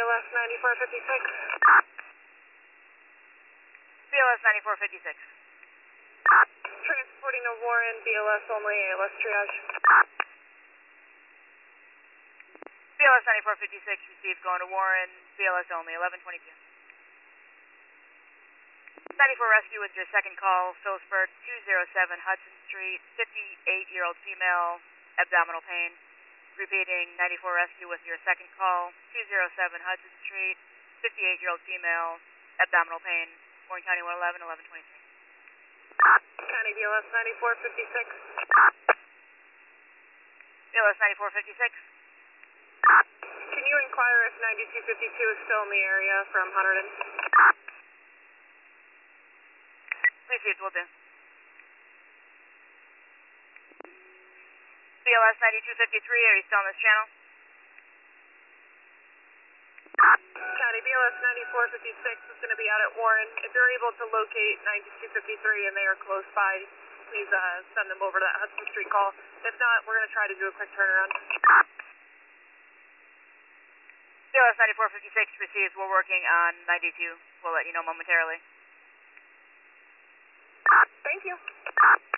BLS 9456. BLS 9456. Transporting to Warren, BLS only, ALS triage. BLS 9456 received, going to Warren, BLS only, 1122. 94 Rescue with your second call, Phillipsburg, 207 Hudson Street, 58-year-old female, abdominal pain. Repeating, 94 Rescue with your second call, 207 Hudson Street, 58-year-old female, abdominal pain, Warren County 111, 1123. County BLS 9456. BLS 9456. Can you inquire if 9252 is still in the area from Hunterdon? Received, will do. BLS 9253, are you still on this channel? County BLS 9456 is going to be out at Warren. If you're able to locate 9253 and they are close by, please send them over to that Hudson Street call. If not, we're going to try to do a quick turnaround. BLS 9456 received, we're working on 92. We'll let you know momentarily. Thank you.